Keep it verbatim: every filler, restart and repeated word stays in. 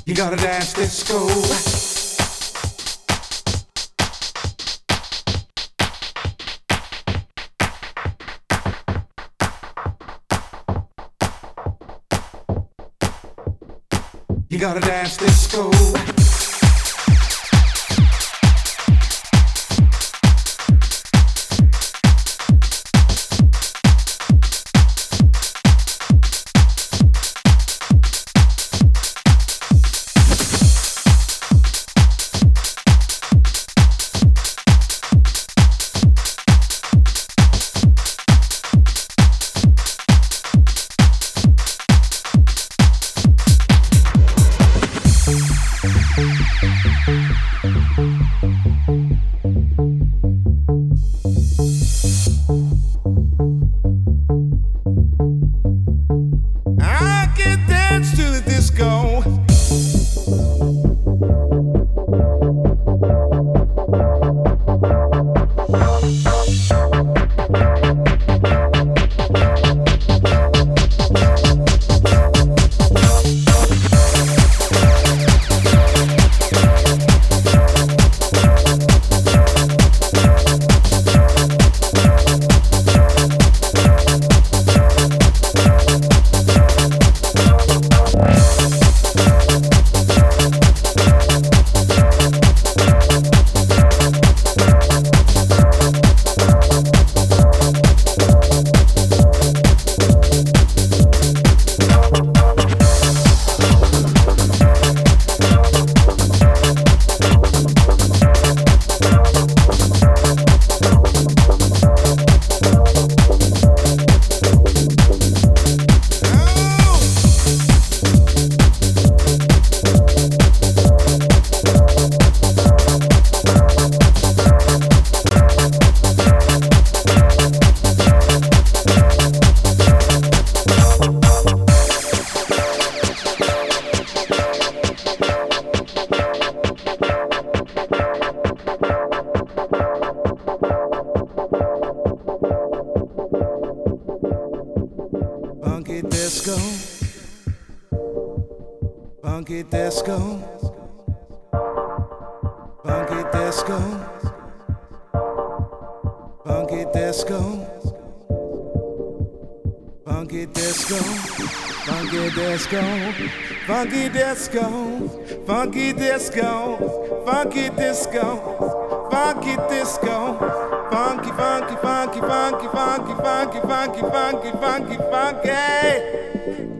You gotta dance disco. You gotta dance disco. I can dance to the disco. Funky disco, funky disco, funky disco, funky disco, funky disco, funky disco, funky disco, funky disco, funky disco, funky disco. Funky, funky, funky, funky, funky, funky, funky, funky, funky, funky.